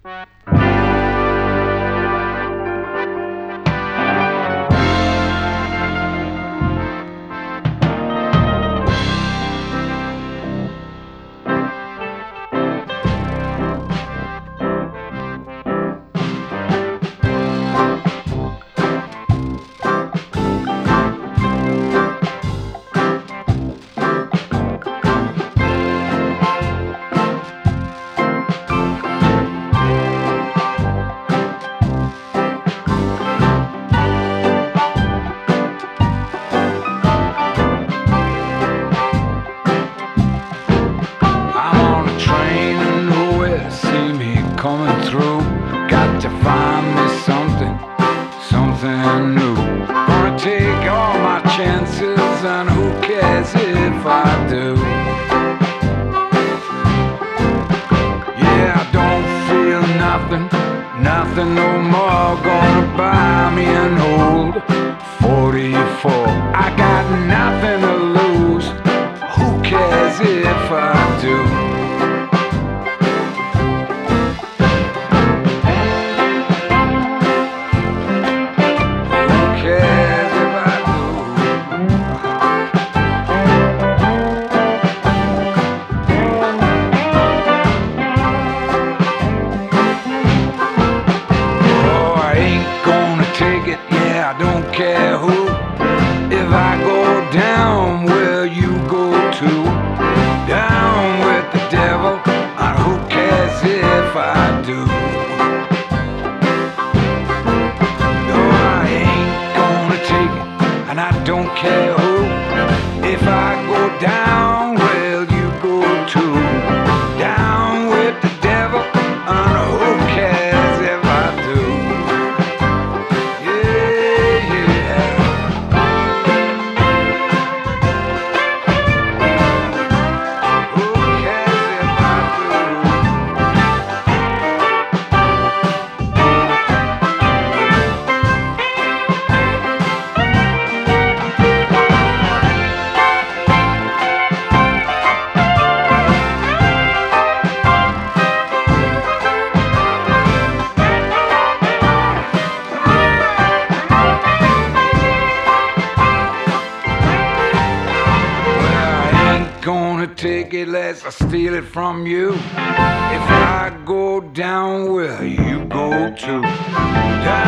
Coming through, got to find me something new. Gonna take all my chances, and who cares if I do? Yeah, I don't feel nothing no more. Gonna buy me an old 44. I got nothing to lose. Who cares if I do? I don't care who. If I go down, where you go too? Down with the devil, and who cares if I do? No, I ain't gonna take it, and I don't care who. If I go down, where you go too? Down with the devil, and who cares if I do? Gonna take it less, I steal it from you. If I go down, where you go too? Down